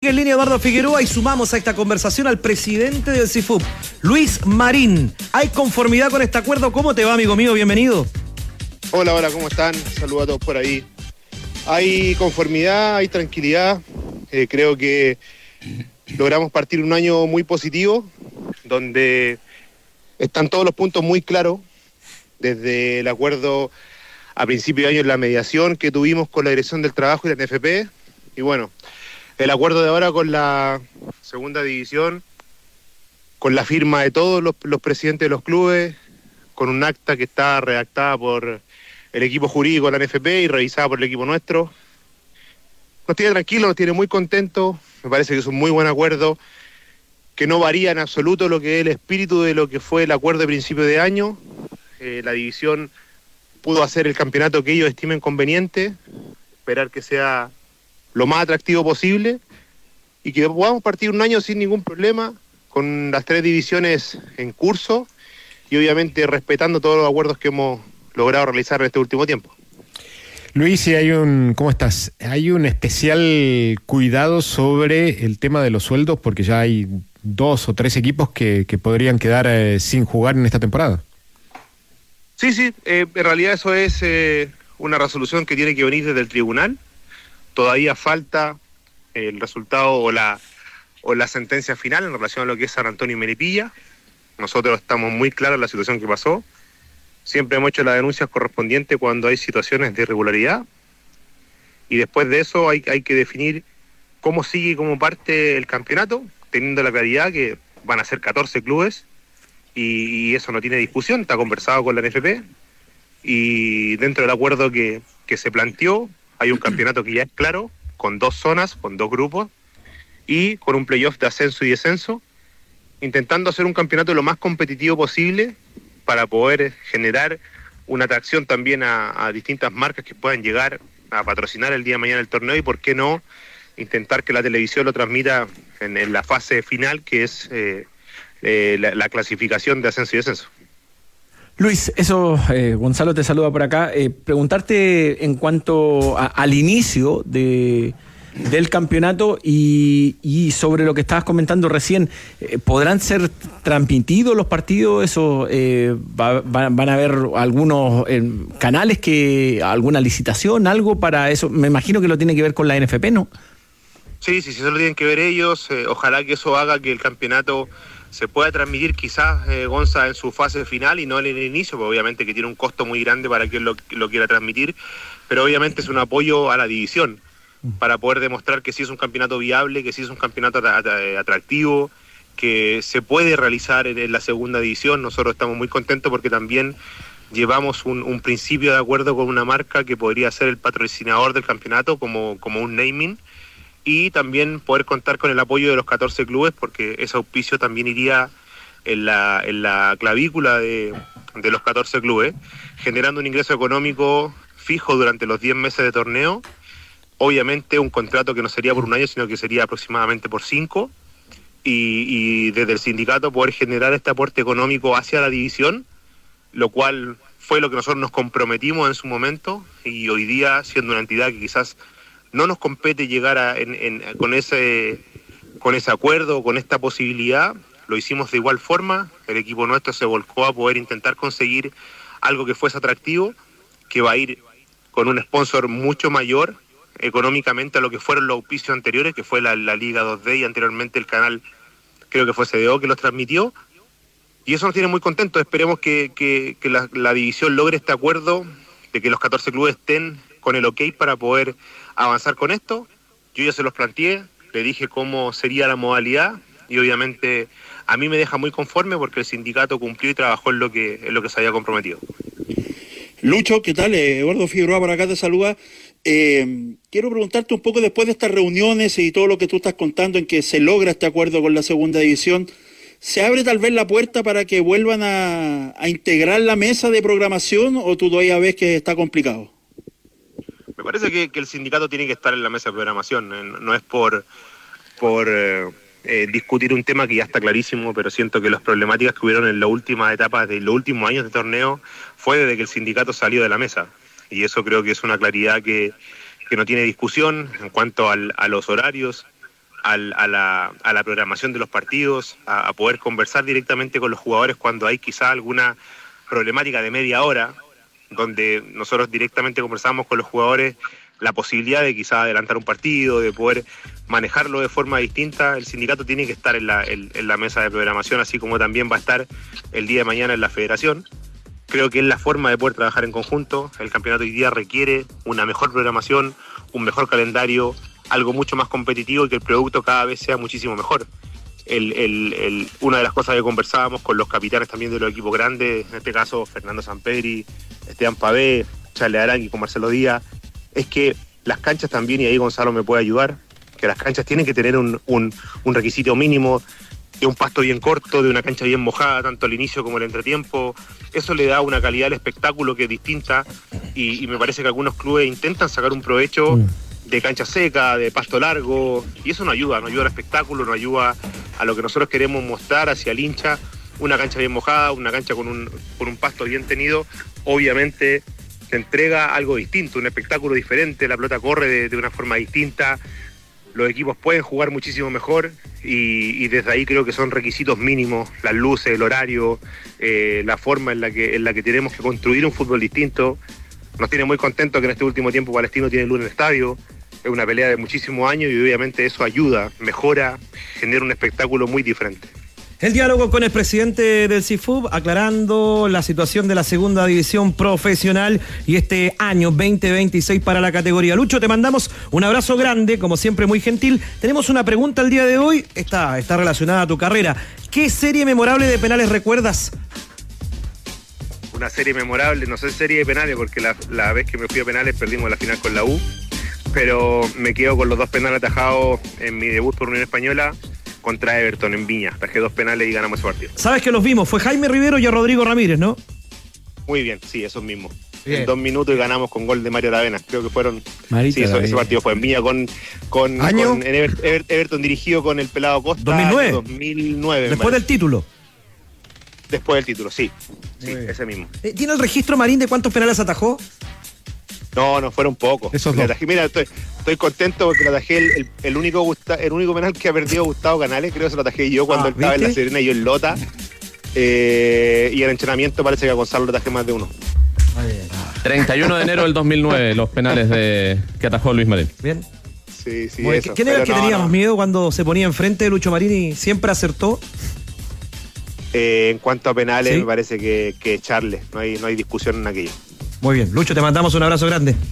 en línea Eduardo Figueroa y sumamos a esta conversación al presidente del CIFUB, Luis Marín. ¿Hay conformidad con este acuerdo? ¿Cómo te va, amigo mío? Bienvenido. Hola, ¿cómo están? Saludos a todos por ahí. Hay conformidad, hay tranquilidad. Creo que logramos partir un año muy positivo, donde están todos los puntos muy claros, desde el acuerdo a principio de año en la mediación que tuvimos con la Dirección del Trabajo y la NFP, y bueno, el acuerdo de ahora con la segunda división, con la firma de todos los presidentes de los clubes, con un acta que está redactada por el equipo jurídico de la NFP y revisada por el equipo nuestro. Nos tiene tranquilos, nos tiene muy contentos, me parece que es un muy buen acuerdo, que no varía en absoluto lo que es el espíritu de lo que fue el acuerdo de principio de año. La división pudo hacer el campeonato que ellos estimen conveniente, esperar que sea lo más atractivo posible y que podamos partir un año sin ningún problema, con las 3 divisiones en curso y obviamente respetando todos los acuerdos que hemos logrado realizar en este último tiempo. Luis, ¿cómo estás? Hay un especial cuidado sobre el tema de los sueldos porque ya hay 2 o 3 equipos que podrían quedar sin jugar en esta temporada. Sí, en realidad eso es una resolución que tiene que venir desde el tribunal. Todavía falta el resultado o la sentencia final en relación a lo que es San Antonio y Melipilla. Nosotros estamos muy claros en la situación que pasó. Siempre hemos hecho las denuncias correspondientes cuando hay situaciones de irregularidad. Y después de eso hay que definir cómo sigue como parte el campeonato, teniendo la claridad que van a ser 14 clubes. Y eso no tiene discusión, está conversado con la NFP y dentro del acuerdo que se planteó hay un campeonato que ya es claro, con 2 zonas, con 2 grupos y con un playoff de ascenso y descenso, intentando hacer un campeonato lo más competitivo posible para poder generar una atracción también a distintas marcas que puedan llegar a patrocinar el día de mañana el torneo y por qué no intentar que la televisión lo transmita en la fase final que es la clasificación de ascenso y descenso. Luis, Gonzalo te saluda por acá. Preguntarte en cuanto al inicio del campeonato y sobre lo que estabas comentando recién, ¿podrán ser transmitidos los partidos? ¿Van a haber algunos canales alguna licitación, algo para eso? Me imagino que lo tiene que ver con la NFP, ¿no? Sí, eso lo tienen que ver ellos. Ojalá que eso haga que el campeonato se pueda transmitir quizás, Gonza, en su fase final y no en el inicio, porque obviamente que tiene un costo muy grande para quien lo quiera transmitir, pero obviamente es un apoyo a la división, para poder demostrar que sí es un campeonato viable, que sí es un campeonato atractivo, que se puede realizar en la segunda división. Nosotros estamos muy contentos porque también llevamos un principio de acuerdo con una marca que podría ser el patrocinador del campeonato como un naming, y también poder contar con el apoyo de los 14 clubes, porque ese auspicio también iría en la clavícula de los 14 clubes, generando un ingreso económico fijo durante los 10 meses de torneo. Obviamente un contrato que no sería por un año, sino que sería aproximadamente por 5, y desde el sindicato poder generar este aporte económico hacia la división, lo cual fue lo que nosotros nos comprometimos en su momento, y hoy día, siendo una entidad que quizás no nos compete llegar con ese acuerdo, con esta posibilidad, lo hicimos de igual forma. El equipo nuestro se volcó a poder intentar conseguir algo que fuese atractivo, que va a ir con un sponsor mucho mayor económicamente a lo que fueron los auspicios anteriores, que fue la Liga 2D y anteriormente el canal, creo que fue CDO, que los transmitió. Y eso nos tiene muy contentos. Esperemos que la división logre este acuerdo, de que los 14 clubes estén con el ok para poder avanzar con esto. Yo ya se los planteé, le dije cómo sería la modalidad y obviamente a mí me deja muy conforme porque el sindicato cumplió y trabajó en lo que se había comprometido. Lucho, ¿qué tal? Eduardo Figueroa por acá te saluda. Quiero preguntarte un poco, después de estas reuniones y todo lo que tú estás contando en que se logra este acuerdo con la segunda división, ¿se abre tal vez la puerta para que vuelvan a integrar la mesa de programación o tú todavía ves que está complicado? Me parece que el sindicato tiene que estar en la mesa de programación. No es por discutir un tema que ya está clarísimo, pero siento que las problemáticas que hubieron en las últimas etapas de los últimos años de torneo fue desde que el sindicato salió de la mesa. Y eso creo que es una claridad que no tiene discusión en cuanto a los horarios, a la programación de los partidos, a poder conversar directamente con los jugadores cuando hay quizá alguna problemática de media hora, donde nosotros directamente conversamos con los jugadores la posibilidad de quizá adelantar un partido, de poder manejarlo de forma distinta. El sindicato tiene que estar en la mesa de programación, así como también va a estar el día de mañana en la federación. Creo que es la forma de poder trabajar en conjunto. El campeonato hoy día requiere una mejor programación, un mejor calendario, algo mucho más competitivo y que el producto cada vez sea muchísimo mejor. Una de las cosas que conversábamos con los capitanes también de los equipos grandes, en este caso Fernando Sampedri, Esteban Pavé, Charles Arangui con Marcelo Díaz, es que las canchas también, y ahí Gonzalo me puede ayudar, que las canchas tienen que tener un requisito mínimo de un pasto bien corto, de una cancha bien mojada, tanto al inicio como al entretiempo. Eso le da una calidad al espectáculo que es distinta y me parece que algunos clubes intentan sacar un provecho de cancha seca, de pasto largo, y eso no ayuda al espectáculo, no ayuda a lo que nosotros queremos mostrar hacia el hincha. Una cancha bien mojada, una cancha con un pasto bien tenido, obviamente te entrega algo distinto, un espectáculo diferente, la pelota corre de una forma distinta, los equipos pueden jugar muchísimo mejor y desde ahí creo que son requisitos mínimos, las luces, el horario, la forma en la que tenemos que construir un fútbol distinto. Nos tiene muy contentos que en este último tiempo Palestino tiene luz en el estadio, es una pelea de muchísimos años y obviamente eso ayuda, mejora, genera un espectáculo muy diferente. El diálogo con el presidente del CIFUB, aclarando la situación de la segunda división profesional y este año 2026 para la categoría. Lucho, te mandamos un abrazo grande, como siempre muy gentil. Tenemos una pregunta el día de hoy, está relacionada a tu carrera. ¿Qué serie memorable de penales recuerdas? Una serie memorable, no sé serie de penales, porque la vez que me fui a penales perdimos la final con la U, pero me quedo con los 2 penales atajados en mi debut por Unión Española contra Everton en Viña. Atajé 2 penales y ganamos ese partido. Sabes que los vimos, fue Jaime Rivero y a Rodrigo Ramírez, ¿no? Muy bien, sí, esos mismos. Bien. En 2 minutos y ganamos con gol de Mario Aravena. Creo que fueron... Marita, sí, ese partido fue en Viña con Everton dirigido con el Pelado Costa. 2009. 2009. Después del título. Después del título, sí, ese mismo. ¿Tiene el registro Marín de cuántos penales atajó? No, fueron pocos. Esos dos. Mira, estoy contento porque le atajé el único penal que ha perdido Gustavo Canales. Creo que se lo atajé yo cuando él estaba en La Serena y yo en Lota. Y en entrenamiento parece que a Gonzalo le atajé más de uno. 31 de enero del 2009, los penales que atajó Luis Marín. Bien. Sí, Bueno, eso. ¿quién era el que tenía no. más miedo cuando se ponía enfrente de Lucho Marín y siempre acertó? En cuanto a penales, ¿Sí? me parece que Charles. No hay discusión en aquello. Muy bien. Lucho, te mandamos un abrazo grande.